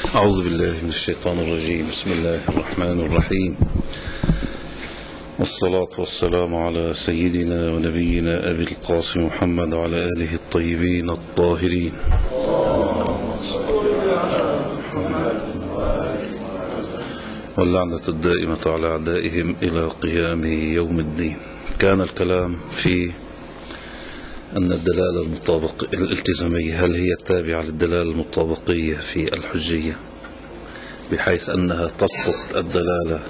أعوذ بالله من الشيطان الرجيم. بسم الله الرحمن الرحيم، والصلاة والسلام على سيدنا ونبينا أبي القاسم محمد وعلى آله الطيبين الطاهرين. واللعنة الدائمة على أعدائهم إلى قيام يوم الدين. كان الكلام في أن الدلالة الالتزامية هل هي التابعة للدلالة المطابقية في الحجية، بحيث أنها تسقط الدلالة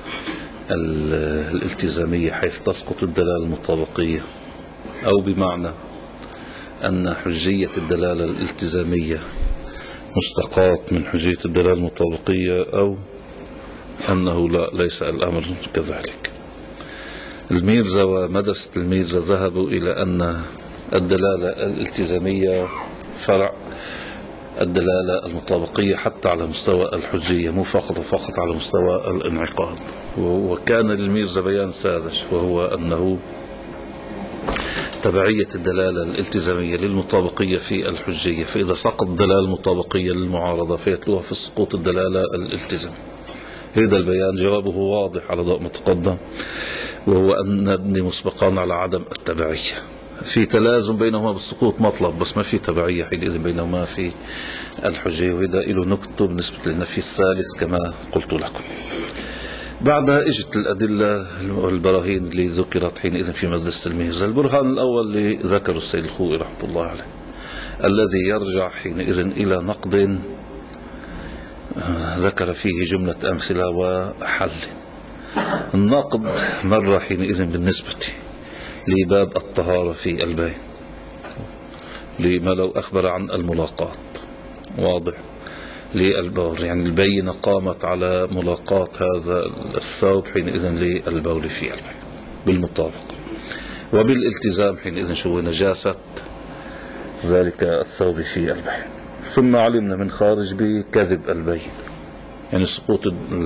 الالتزامية حيث تسقط الدلالة المطابقية، أو بمعنى أن حجية الدلالة الالتزامية مستقاة من حجية الدلالة المطابقية، أو أنه لا، ليس الأمر كذلك. الميرزا ومدرسة الميرزا ذهبوا إلى أن الدلالة الالتزامية فرع الدلالة المطابقية حتى على مستوى الحجية، مو فقط على مستوى الانعقاد. وكان للميرزا بيان ساذج، وهو أنه تبعية الدلالة الالتزامية للمطابقية في الحجية، فإذا سقط الدلالة المطابقية للمعارضة فيتلوها في سقوط الدلالة الالتزامية. هذا البيان جوابه واضح على ضوء ما تقدم، وهو أن نبني مسبقا على عدم التبعية. في تلازم بينهما بالسقوط مطلب، بس ما في تبعية حينئذ بينهما في الحجية، وإذا له نكتة بالنسبة للنفي الثالث كما قلت لكم. بعدها اجت الأدلة والبراهين اللي ذكرت حينئذ في مدرسة الميرزا. البرهان الأول اللي ذكره السيد الخوئي رحمة الله عليه، الذي يرجع حينئذ إلى نقد ذكر فيه جملة أمثلة وحل. النقد مر حينئذ بالنسبة لباب الطهارة في البين، لما لو أخبر عن الملاقات واضح للبول، يعني البينة قامت على ملاقات هذا الثوب حينئذ للبول في البين بالمطابق، وبالالتزام حينئذ شو نجاسة ذلك الثوب في البين. ثم علمنا من خارج بكذب البين، يعني سقوط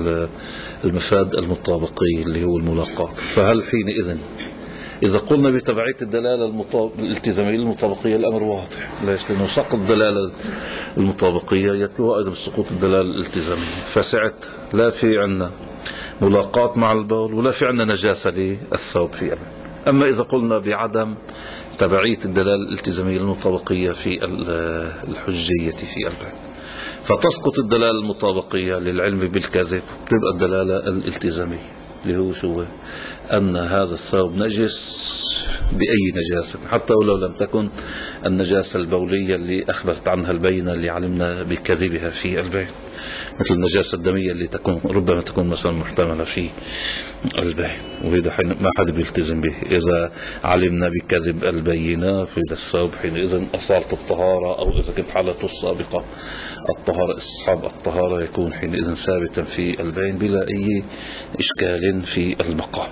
المفاد المطابقي اللي هو الملاقات. فهل حينئذ إذا قلنا بتبعية الدلالة الالتزامية المطابقية الأمر واضح. ليش؟ لأنه سقط الدلالة المطابقية يتلوها أيضا سقوط الدلالة الالتزامية، فسعت لا في عنا ملاقات مع البول ولا في عنا نجاسة للثوب في البين. أما إذا قلنا بعدم تبعية الدلالة الالتزامية المطابقية في الحجية في البين، فتسقط الدلالة المطابقية للعلم بالكذب، تبقى الدلالة الالتزامية اللي هو شو أن هذا الثوب نجس بأي نجاسة، حتى ولو لم تكن النجاسة البولية اللي أخبرت عنها البينة اللي علمنا بكذبها في البين، مثل النجاسة الدمية اللي ربما تكون مثلا محتملة في البين، وهذا ما حد بيلتزم به. إذا علمنا بكذب البينة في الثوب حينئذ أصالة الطهارة، أو إذا كنت حالته السابقة الطهارة استصحاب الطهارة يكون حينئذ ثابتا في البين بلا أي إشكال في المقام.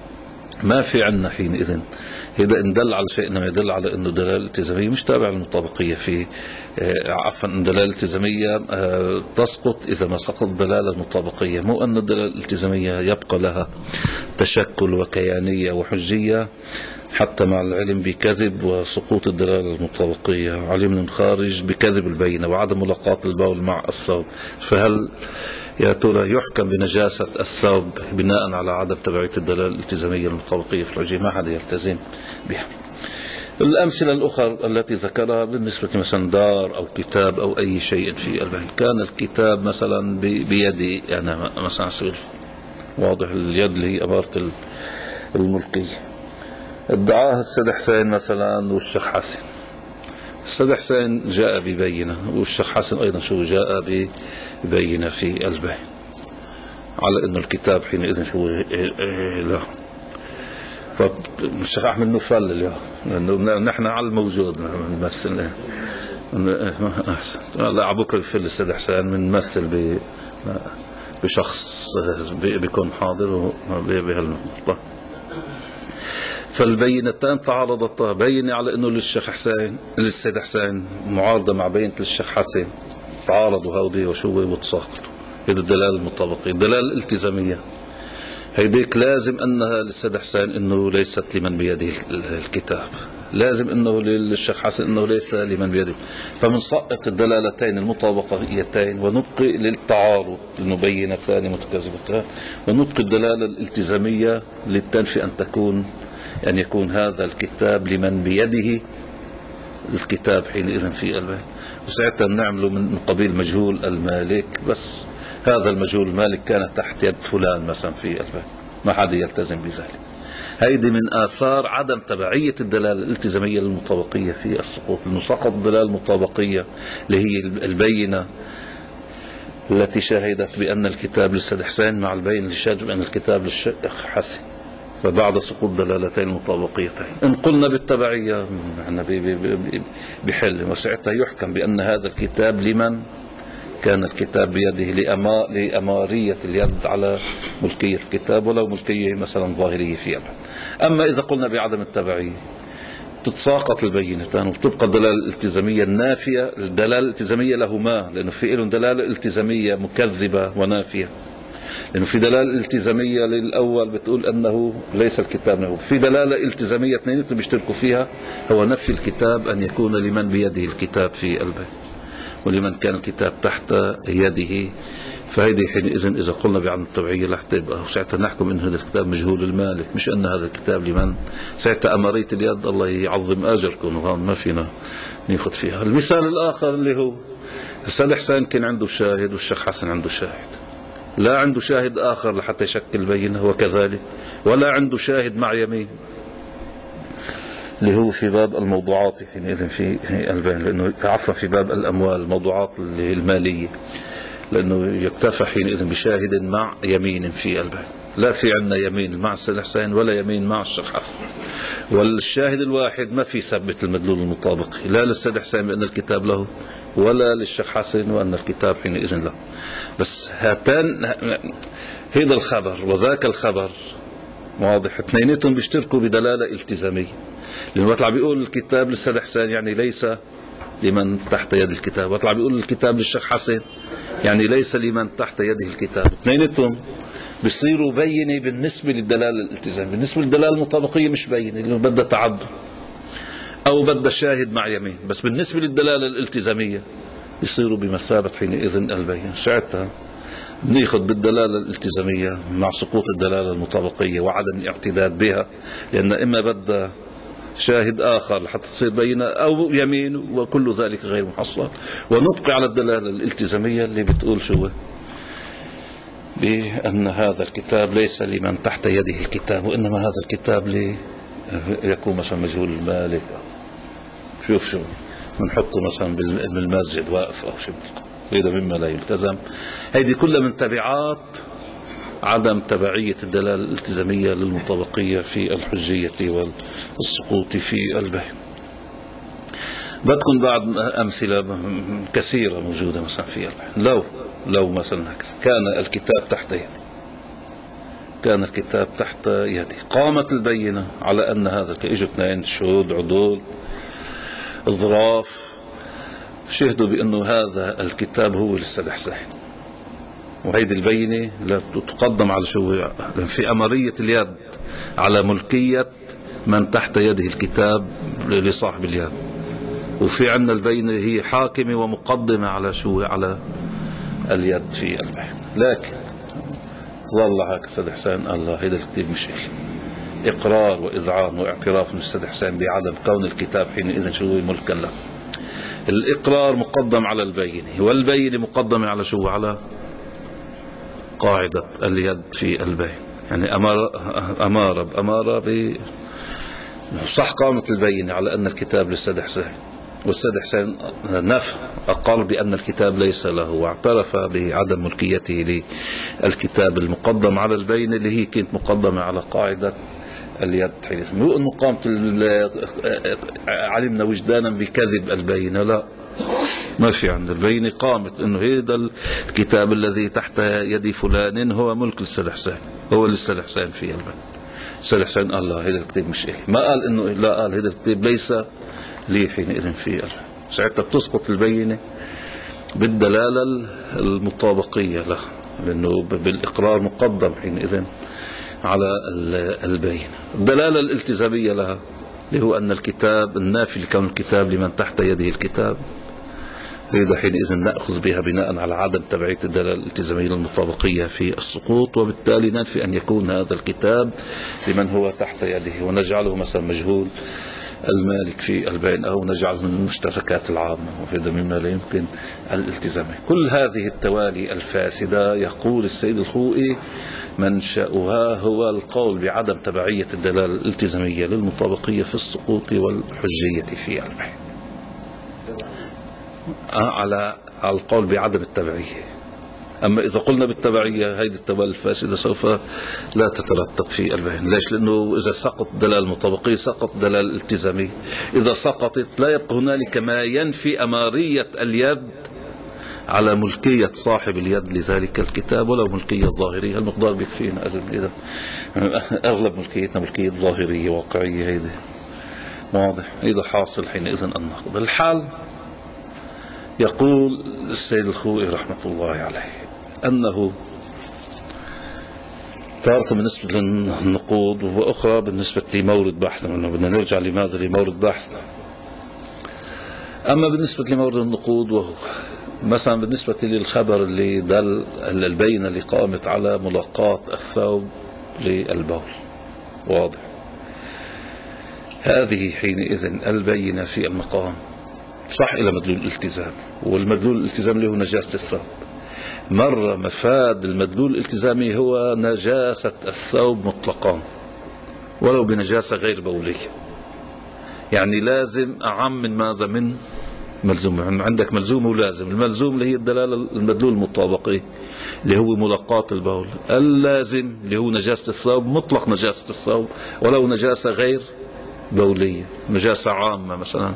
ما في عنا حينئذ إذا إن دل على شيء إنما يدل على أنه دلالة التزامية مش تابعة للمطابقية في عفوا الدلالة الالتزامية تسقط إذا ما سقط الدلالة المطابقية، مو أن الدلالة الالتزامية يبقى لها تشكل وكيانية وحجية حتى مع العلم بكذب وسقوط الدلالة المطابقية. علم من خارج بكذب البينة وعدم ملاقات البول مع الثوب، فهل يا ترى يحكم بنجاسة الثوب بناء على عدم تبعية الدلالة الالتزامية المطابقية في الحجية؟ ما حد يلتزم بها. الأمثلة الأخرى التي ذكرها بالنسبة مثلا دار أو كتاب أو أي شيء في البين، كان الكتاب مثلا بيدي أنا مثلا على سبيل الفرض، واضح اليد اللي هي أمارة الملكية، ادعاها السيد حسين مثلا والشيخ حسن. السيد حسين جاء ببينة والشيخ حسن أيضا شو جاء ببينة في البين على أنه الكتاب حينئذ شو لا. فالشيخ أحمد نفل اليوم لأنه نحن على الموجود نمثل لا عبوك في السيد حسين بنمثل بشخص بيكون حاضر بهالمطلع. فالبينتان تعارضتا، بينة على أنه للسيد حسين معارضة مع بينة للشيخ حسن، تعارضوا هودي وشوي وتساقطوا. هذه الدلالة المطابقية. الدلالة الالتزامية هيديك لازم أنها للسيد حسين أنه ليست لمن بيده الكتاب، لازم انه للشيخ حسن انه ليس لمن بيده. فمنسقط الدلالتين المطابقيتين ونبقي للتعارض المبينتان متكاذبتان، ونبقي الدلالة الالتزامية اللي بتنفي أن يكون هذا الكتاب لمن بيده الكتاب حينئذ في البيان. وساعتها نعمله من قبيل مجهول المالك، بس هذا المجهول المالك كان تحت يد فلان مثلا في البيان، ما حدا يلتزم بذلك. هيدي من آثار عدم تبعية الدلالة الالتزامية للمطابقية في السقوط، لأنه سقط الدلالة المطابقية اللي هي البينة التي شهدت بأن الكتاب للسيد حسين مع البينة اللي شهدت بأن الكتاب للشيخ حسن، فبعد سقوط دلالتين المطابقيتين إن قلنا بالتبعية بحل، وساعتها يحكم بأن هذا الكتاب لمن كان الكتاب بيده لأمارية اليد على ملكية الكتاب، ولو ملكية مثلا ظاهرية في يده. أما إذا قلنا بعدم التبعية تتساقط البينتان وتبقى الدلالة الالتزامية النافية. الدلالة الالتزامية لهما، لأنه في لهم دلالة التزامية مكذبة ونافية، لأنه في دلالة التزامية للأول بتقول أنه ليس الكتاب له، في دلالة التزامية اثنيناتهم بيشتركوا فيها، هو نفي الكتاب أن يكون لمن بيده الكتاب في قلبه ولمن كان الكتاب تحت يده. فهذه حينئذ إذا قلنا بعدم التبعية رح تبقى ساعتها نحكم أن هذا الكتاب مجهول المالك، مش أن هذا الكتاب لمن. ساعتها أمارية اليد الله يعظم أجركم، وهون ما فينا ناخذ فيها. المثال الآخر اللي هو السيد حسين كان عنده شاهد والشيخ حسن عنده شاهد، لا عنده شاهد آخر لحتى يشكل بينة، وكذلك ولا عنده شاهد مع يمين اللي هو في باب الموضوعات حينئذ في البيان، لأنه عفوا في باب الأموال الموضوعات المالية، لأنه يكتفى حينئذ بشاهد مع يمين في البيان. لا في عندنا يمين مع السيد حسين ولا يمين مع الشيخ حسن، والشاهد الواحد ما في ثبت المدلول المطابق لا للسيد حسين بأن الكتاب له ولا للشيخ حسن وأن الكتاب حينئذ له. بس هاتان هذا الخبر وذاك الخبر واضح، اثنيناتهم بيشتركوا بدلالة التزامية، لأنه بيطلع بيقول الكتاب للسيد حسين يعني ليس لمن تحت يد الكتاب، ويطلع بيقول الكتاب للشيخ حسن يعني ليس لمن تحت يده الكتاب. اثنيناتهم بيصيروا بينة بالنسبة للدلالة الالتزامية، بالنسبة للدلالة المطابقية مش بينة لأنه بدها تعبد أو بدها شاهد مع يمين، بس بالنسبة للدلالة الالتزامية يصيروا بمثابة حينئذ البين. ساعتها ناخذ بالدلالة الالتزامية مع سقوط الدلالة المطابقية وعدم الاعتداد بها، لأن إما بدها شاهد آخر حتى تصير بينة أو يمين، وكل ذلك غير محصل، ونبقي على الدلالة الالتزامية اللي بتقول شو بأن هذا الكتاب ليس لمن تحت يده الكتاب، وإنما هذا الكتاب يكون مثلا مجهول المالك. شوف بنحطه مثلا بالمسجد واقف أو شيء، هذا مما لا يلتزم. هذه كلها من تبعات عدم تبعية الدلالة الالتزامية للمطابقية في الحجية والسقوط في البيان. بدكم بعد أمثلة كثيرة موجودة مثلا في البيان. لو مثلا كان الكتاب تحت يدي، كان الكتاب تحت يدي، قامت البينة على أن هذا اجوا اثنين شهود عدول اظراف شهدوا بأنه هذا الكتاب هو للسيد حسين، وهيدي البينة لا تقدم على شو في أمرية اليد على ملكية من تحت يده الكتاب لصاحب اليد، وفي عندنا البينة هي حاكمة ومقدمة على شو على اليد في البيان. لكن ظل هيك السيد حسين الله هيدا الكتاب مش إلي، إقرار وإذعان واعتراف من السيد حسين بعدم كون الكتاب حينئذ شو ملكا له. الإقرار مقدم على البينة، والبينة مقدمة على شو على قاعدة اليد في البيان. يعني أمارة بأمارة صح قامت البينة على أن الكتاب للسيد حسين، والسيد حسين نفى أقر بأن الكتاب ليس له، واعترف بعدم ملكيته للكتاب المقدم على البينة اللي هي كانت مقدمة على قاعدة اليد. مو أنه قامت علمنا وجدانا بكذب البينة، لا، ما في عند البينة قامت أنه هذا الكتاب الذي تحت يد فلان هو ملك للسيد حسين، هو للسيد حسين في البينة. السيد حسين قال لا هذا الكتاب مش إلي، ما قال أنه لا، قال هذا الكتاب ليس لي حينئذ في البينة. ساعتها بتسقط البينة بالدلالة المطابقية له، لأنه بالإقرار مقدم حينئذ على البينة. الدلالة الالتزامية لها اللي هو أن الكتاب النافي لكون الكتاب لمن تحت يده الكتاب، إذا حينئذ نأخذ بها بناء على عدم تبعية الدلالة الالتزامية المطابقية في السقوط، وبالتالي ننفي أن يكون هذا الكتاب لمن هو تحت يده، ونجعله مثلا مجهول المالك في البين، أو نجعله من المشتركات العامة، وهذا مما لا يمكن الالتزام. كل هذه التوالي الفاسدة يقول السيد الخوئي منشأها هو القول بعدم تبعية الدلالة الالتزامية للمطابقية في السقوط والحجية في البين، على القول بعدم التبعية. أما إذا قلنا بالتبعية هذه التوالي الفاسدة سوف لا تترتب في البين. ليش؟ لأنه إذا سقط دلالة المطابقية سقط دلالة الالتزامية. إذا سقطت لا يبقى هنالك ما ينفي أمارية اليد على ملكية صاحب اليد لذلك الكتاب، ولو ملكية ظاهرية. المقدار بيكفينا إذا أغلب ملكيتنا ملكية ظاهرية واقعية، هيدا واضح. إذا حاصل حينئذ النقد الحال. يقول السيد الخوئي رحمة الله عليه أنه تارة بالنسبة للنقود وأخرى بالنسبة لمورد بحثنا، أنه بدنا نرجع لماذا لمورد بحثنا. أما بالنسبة لمورد النقود وهو مثلا بالنسبة للخبر اللي دل البينة اللي قامت على ملاقاة الثوب للبول، واضح، هذه حينئذ البينة في المقام صح إلى مدلول الالتزام، والمدلول الالتزامي له نجاسة الثوب. مرة مفاد المدلول الالتزامي هو نجاسة الثوب مطلقا ولو بنجاسة غير بولية، يعني لازم أعم من ماذا؟ من ملزوم. عندك ملزوم ولازم. الملزوم اللي هي الدلالة المدلول المطابقي اللي هو ملاقاة البول، اللازم اللي هو نجاسة الثوب مطلق نجاسة الثوب ولو نجاسة غير بولية، نجاسة عامة مثلا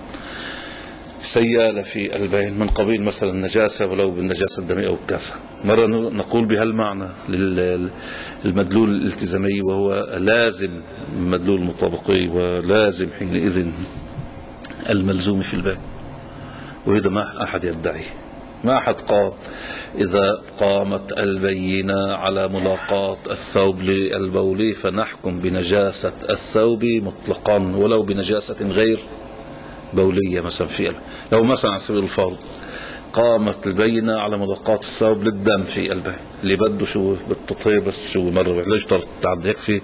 سيالة في البين من قبيل مثلا النجاسة ولو بالنجاسة الدمية أو كذا. مرة نقول بهالمعنى للمدلول الالتزامي وهو لازم المدلول المطابقي ولازم حينئذ الملزوم في البين، وهذا ما أحد يدعي، ما أحد قال إذا قامت البينة على ملاقاة الثوب للبول فنحكم بنجاسة الثوب مطلقا ولو بنجاسة غير بولية. مثلا في لو مثلا على سبيل الفرض قامت البينة على ملاقاة الثوب للدم في البين، اللي بده شو بالتطهير بس شو مرة، لا يشترط التعدي، يكفي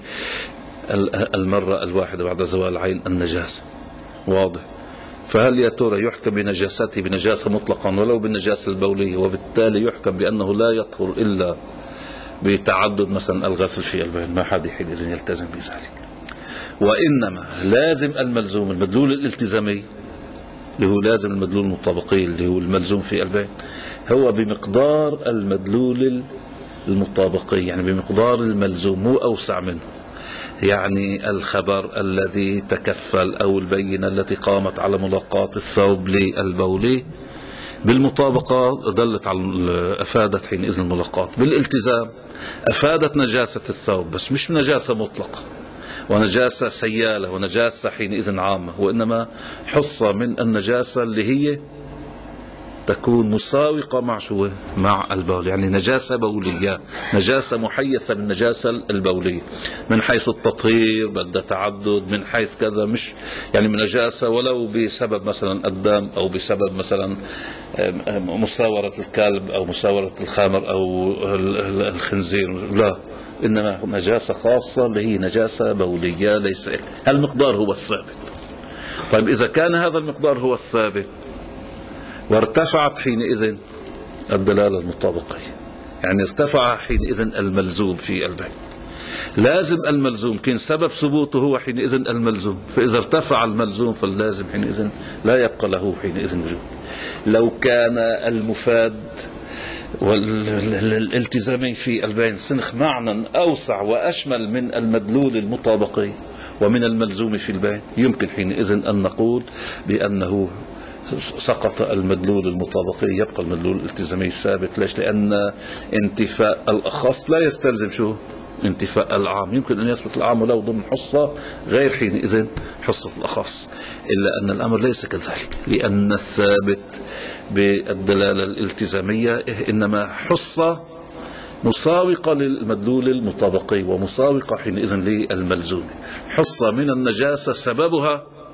المرة الواحدة بعد زوال عين النجاسة، واضح. فهل يا ترى يحكم بنجاسته بنجاسة مطلقا ولو بالنجاسة البولية، وبالتالي يحكم بأنه لا يطهر إلا بتعدد مثلا الغسل في البين؟ ما حد حينئذ يلتزم بذلك. وإنما لازم الملزوم المدلول الالتزامي اللي هو لازم المدلول المطابقي اللي هو الملزوم في البين هو بمقدار المدلول المطابقي، يعني بمقدار الملزوم، مو أوسع منه. يعني الخبر الذي تكفل أو البينة التي قامت على ملاقاة الثوب للبول بالمطابقة دلت على أفادت حينئذ الملاقاة. بالالتزام أفادت نجاسة الثوب بس مش نجاسة مطلقة ونجاسة سيالة ونجاسة حينئذ عامة، وإنما حصة من النجاسة اللي هي تكون مساوقة مع شو؟ مع البول، يعني نجاسة بولية، نجاسة محيثة من النجاسة البولية من حيث التطهير بدها تعدد، من حيث كذا، مش يعني من نجاسة ولو بسبب مثلا الدم أو بسبب مثلا مساورة الكلب أو مساورة الخمر أو الخنزير، لا، إنما نجاسة خاصة اللي هي نجاسة بولية ليس المقدار هو الثابت. طيب إذا كان هذا المقدار هو الثابت وارتفعت حينئذ الدلالة المطابقية، يعني ارتفع حينئذ الملزوم في البين، لازم الملزوم كان سبب ثبوته هو حينئذ الملزوم، فإذا ارتفع الملزوم فاللازم حينئذ لا يبقى له حينئذ وجود. لو كان المفاد والالتزامي في البين سنخ معنى أوسع وأشمل من المدلول المطابقي ومن الملزوم في البين، يمكن حينئذ أن نقول بأنه سقط المدلول المطابقي، يبقى المدلول الالتزامي ثابت. ليش؟ لأن انتفاء الأخص لا يستلزم شو؟ انتفاء العام. يمكن أن يثبت العام ولو ضمن حصة غير حينئذ حصة الأخص، إلا أن الأمر ليس كذلك، لأن الثابت بالدلالة الالتزامية إنما حصة مساوقة للمدلول المطابقي ومساوقة حينئذ للملزوم، حصة من النجاسة سببها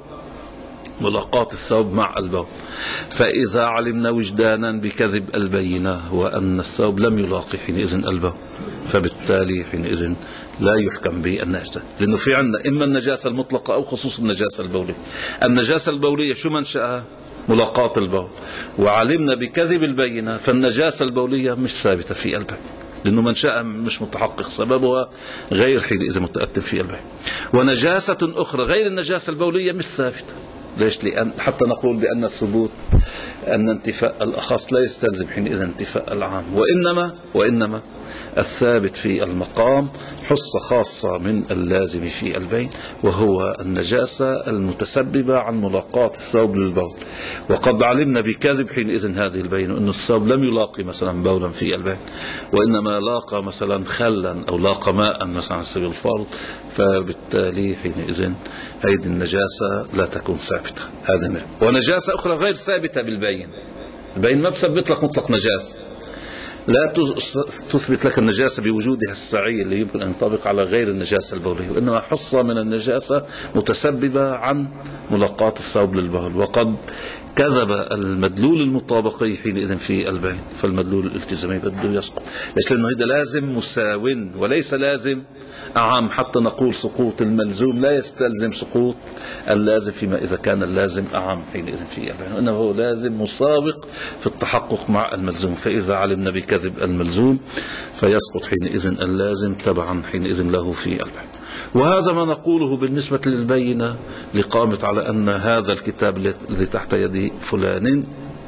ملاقاة الثوب مع البول. فإذا علمنا وجدانا بكذب البينة وأن الثوب لم يلاقي حينئذ البول، فبالتالي حينئذ لا يحكم بالنجاسة، لأنه في عندنا إما النجاسة المطلقة أو خصوص النجاسة البولية. النجاسة البولية شو منشأها؟ ملاقاة البول. وعلمنا بكذب البينة فالنجاسة البولية مش ثابتة في البول، لأنه منشأها مش متحقق، سببها غير حينئذ متأتم في البول. ونجاسة أخرى غير النجاسة البولية مش ثابتة. ليش؟ لأن حتى نقول بأن الثبوت أن انتفاء الأخص لا يستلزم حينئذ انتفاء العام، وإنما الثابت في المقام حصة خاصة من اللازم في البين، وهو النجاسة المتسببة عن ملاقاة الثوب للبول. وقد علمنا بكذب حينئذ هذه البين أن الثوب لم يلاقي مثلا بولا في البين، وإنما لاقى مثلا خلا أو لاقى ماء مثلا على سبيل الفرض، فبالتالي حينئذ هذه النجاسة لا تكون ثابتة. هذا ونجاسة أخرى غير ثابتة بالبين. البين ما بثبت لك مطلق نجاسة، لا تثبت لك النجاسة بوجودها السعي اللي يمكن أن ينطبق على غير النجاسة البولية، وإنما حصة من النجاسة متسببة عن ملاقاة الثوب للبول. وقد كذب المدلول المطابقي حينئذ في البين، فالمدلول الالتزامي بده يسقط. ليش؟ لأنه هذا لازم مساو وليس لازم أعم، حتى نقول سقوط الملزوم لا يستلزم سقوط اللازم فيما إذا كان اللازم أعم حينئذ في البين، وإنه هو لازم مسابق في التحقق مع الملزوم. فإذا علمنا بكذب الملزوم فيسقط حينئذ اللازم تبعا حينئذ له في البين. وهذا ما نقوله بالنسبة للبينة لقامت على أن هذا الكتاب الذي تحت يد فلان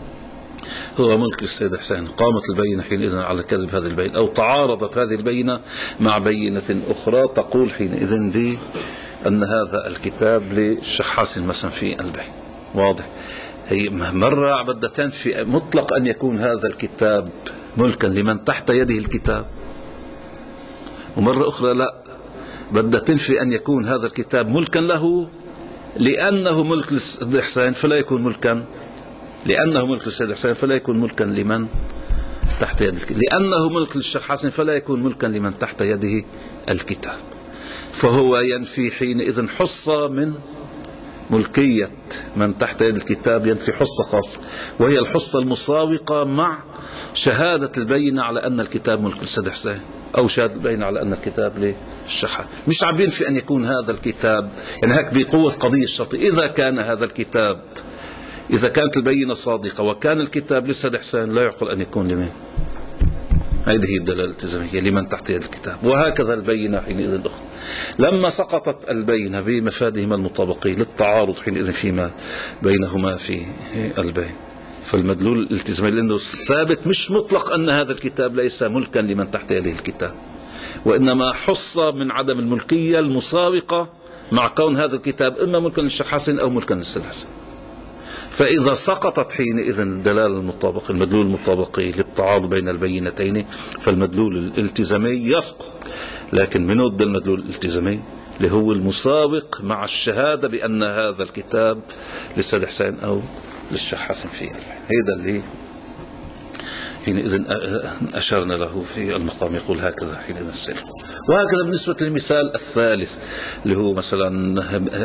هو ملك للسيد حسين. قامت البينة حينئذ على كذب هذه البينة، أو تعارضت هذه البينة مع بينة أخرى تقول حينئذ أن هذا الكتاب للشيخ حسن مثلا في البين. واضح؟ هي مرة بدها تنفي مطلق أن يكون هذا الكتاب ملكا لمن تحت يده الكتاب، ومرة أخرى لا، بدها تنفي أن يكون هذا الكتاب ملكا له لأنه ملك للسيد حسين فلا يكون ملكا، لأنه ملك للسيد حسين فلا يكون ملكا لمن تحت يده الكتاب، لأنه ملك للشيخ حسن فلا يكون ملكا لمن تحت يده الكتاب. فهو ينفي حينئذ حصة من ملكية من تحت يد الكتاب، ينفي حصة خاصة وهي الحصة المساوقة مع شهادة البينة على أن الكتاب ملك للسيد حسين، أو شهادة البينة على أن الكتاب للشيخ حسن. مش عم ينفي أن يكون هذا الكتاب، يعني هيك بقوة قضية الشرط، إذا كان هذا الكتاب، إذا كانت البينة صادقة وكان الكتاب للسيد حسين لا يعقل أن يكون لمن. هذه هي الدلالة الالتزامية لمن تحت يد الكتاب. وهكذا البينة حينئذ الأخرى لما سقطت البينة بمفادهما المطابقين للتعارض حينئذ فيما بينهما في البين، فالمدلول الالتزامي لأنه ثابت مش مطلق أن هذا الكتاب ليس ملكا لمن تحت يده الكتاب، وإنما حصة من عدم الملكية المساوقة مع كون هذا الكتاب إما ملكا للشيخ حسن أو ملكا للسيد حسن. فإذا سقطت حينئذ الدلالة المطابقة، المدلول المطابقي للتعارض بين البينتين، فالمدلول الالتزامي يسقط. لكن من ود المدلول الالتزامي اللي هو المساوق مع الشهادة بأن هذا الكتاب للسيد حسين أو للشيخ حسن فيه. هذا اللي حينئذ أشرنا له في المقام، يقول هكذا حينئذ السلف. وهكذا بالنسبة للمثال الثالث اللي هو مثلا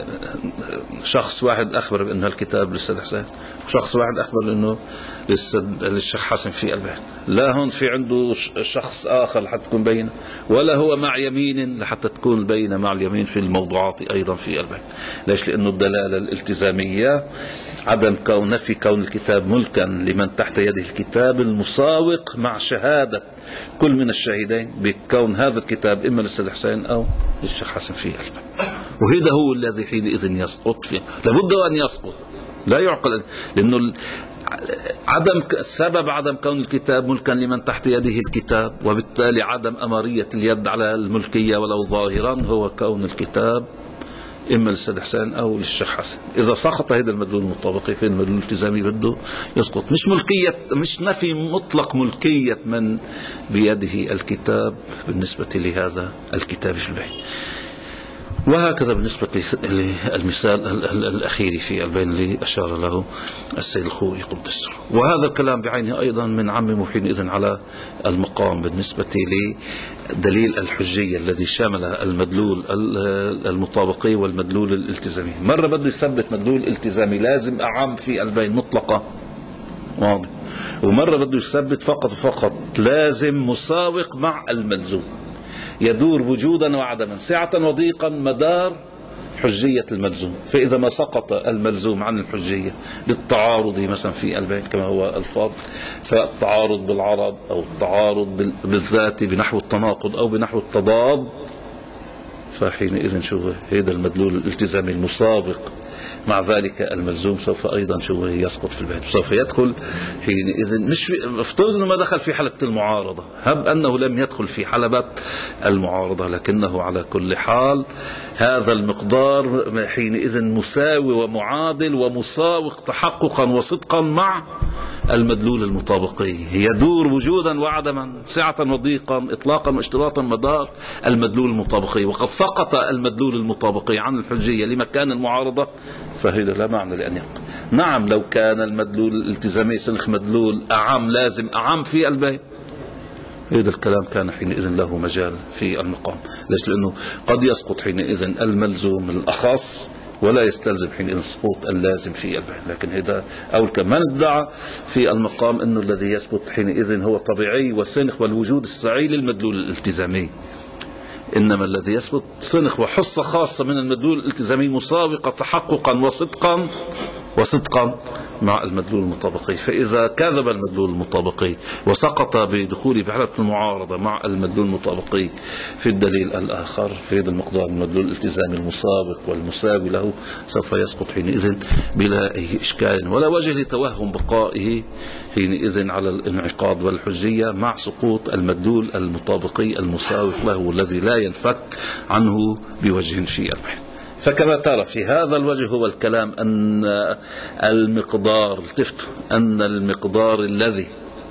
شخص واحد أخبر بأن الكتاب للسيد حسين، وشخص واحد أخبر بأنه للشيخ حسن في البين. لا هون في عنده شخص آخر لحتى تكون بينة، ولا هو مع يمين لحتى تكون البينة مع اليمين في الموضوعات أيضا في البين. ليش؟ لأنه الدلالة الالتزامية عدم نفي كون الكتاب ملكا لمن تحت يده الكتاب المساوق مع شهادة كل من الشاهدين بكون هذا الكتاب إما للسيد حسين أو للشيخ حسن فيه البين. وهذا هو الذي حينئذ يسقط فيه، لابد أن يسقط، لا يعقل، لأنه سبب عدم كون الكتاب ملكا لمن تحت يده الكتاب، وبالتالي عدم أمرية اليد على الملكية ولو ظاهرا هو كون الكتاب إما للسيد حسين أو للشيخ حسن. إذا سقط هذا المدلول المطابقي في المدلول الالتزامي بده يسقط، مش ملكية، مش نفي مطلق ملكية من بيده الكتاب بالنسبة لهذا الكتاب في البين. وهكذا بالنسبة للمثال الأخير في البين اللي أشار له السيد الخوئي قدس سره. وهذا الكلام بعينه أيضا من عمم حينئذ على المقام بالنسبة لدليل الحجية الذي شمل المدلول المطابقي والمدلول الالتزامي. مرة بده يثبت مدلول التزامي لازم أعم في البين مطلقة واضح، ومرة بده يثبت فقط لازم مساوق مع الملزوم يدور وجودا وعدما سعة وضيقا مدار حجية الملزوم. فإذا ما سقط الملزوم عن الحجية للتعارض مثلا في البين كما هو الفاضل، سواء التعارض بالعرض أو التعارض بالذات بنحو التناقض أو بنحو التضاد، فحينئذ شو هذا المدلول الالتزامي المسابق مع ذلك الملزوم سوف أيضا شو يسقط في البين، سوف يدخل حينئذ. مش افترض أنه ما دخل في حلبة المعارضة، هب أنه لم يدخل في حلبة المعارضة، لكنه على كل حال هذا المقدار حينئذ مساوي ومعادل ومساوق تحققا وصدقا مع المدلول المطابقي، يدور وجودا وعدما سعة وضيقا إطلاقا واشتراطا مدار المدلول المطابقي. وقد سقط المدلول المطابقي عن الحجية لمكان المعارضة، فهذا لا معنى لأن يبقى. نعم لو كان المدلول الالتزامي سنخ مدلول أعم لازم أعم في البين، هذا الكلام كان حينئذ له مجال في المقام. ليش؟ لأنه قد يسقط حينئذ الملزوم الأخص ولا يستلزم حينئذ سقوط اللازم في البين. لكن هذا أو كمان ادعى في المقام أنه الذي يثبت حينئذ هو طبيعي وسنخ والوجود السعي للمدلول الالتزامي، إنما الذي يثبت سنخ وحصة خاصة من المدلول الالتزامي مسابقة تحققا وصدقا مع المدلول المطابقي. فإذا كذب المدلول المطابقي وسقط بدخوله بحلبة المعارضة مع المدلول المطابقي في الدليل الآخر في هذا المقدار من المدلول الالتزامي المسابق والمساوي له، سوف يسقط حينئذ بلا أي إشكال ولا وجه لتوهم بقائه حينئذ على الانعقاد والحجية مع سقوط المدلول المطابقي المساوق له الذي لا ينفك عنه بوجه في البحث. فكما ترى في هذا الوجه هو الكلام أن المقدار أن المقدار الذي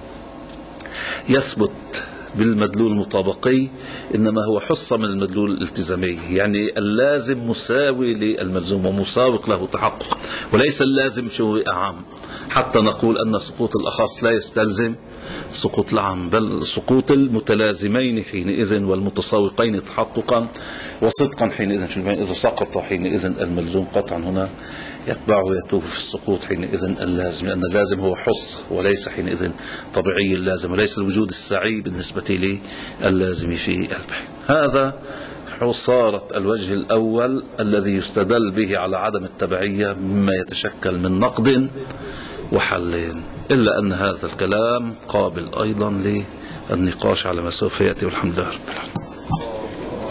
يثبت بالمدلول المطابقي إنما هو حصة من المدلول الالتزامي، يعني اللازم مساوي للملزوم ومساوق له تحقق، وليس اللازم شو أعم حتى نقول أن سقوط الأخص لا يستلزم سقوط العام، بل سقوط المتلازمين حينئذ والمتساوقين تحققا وصدقا حينئذ. إذا سقط حينئذ الملزوم قطعا هنا يتبعه يتوه في السقوط حينئذ اللازم، لأن اللازم هو حصة وليس حينئذ طبيعي اللازم، وليس الوجود السعي بالنسبة للازم في البحث. هذا صارت الوجه الأول الذي يستدل به على عدم التبعية مما يتشكل من نقد وحل، إلا أن هذا الكلام قابل أيضا للنقاش على ما سوف يأتي، والحمد لله رب العالمين.